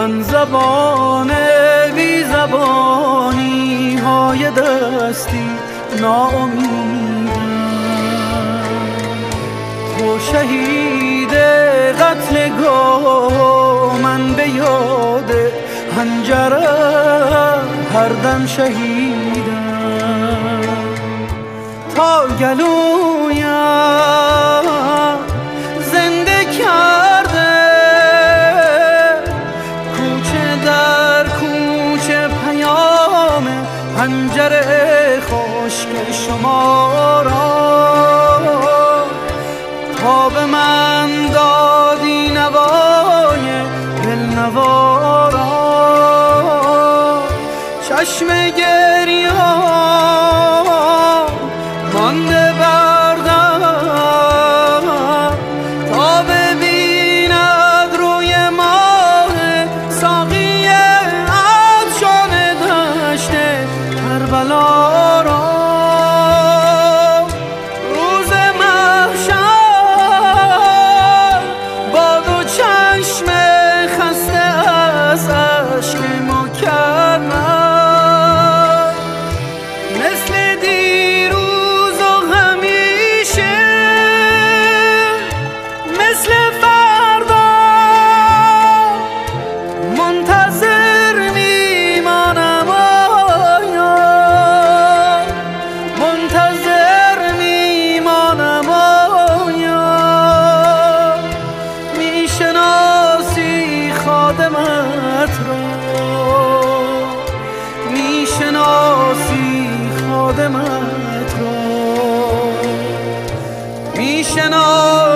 زبان بی زبانی های دستی ناامیدم. تو شهید قتلگاه، من به یاد حنجره هر دم شهیدم. تا گلویم زنده کرده کوچه در کوچه پیام حنجره خشک شما را. تا به من دادی نوای دلنوا را، چشم گریان مانده بردم تا ببیند روی ماه ساقی عطشان دشت کربلا را. روز محشر با دو چشم خسته از اشک مکرر، مثل دیروز و همیشه مثل فردا منتظر میمانم. آیا منتظر میمانم؟ آیا میشناسی خادمت را؟ میشناسی خادمت را؟ میشناسی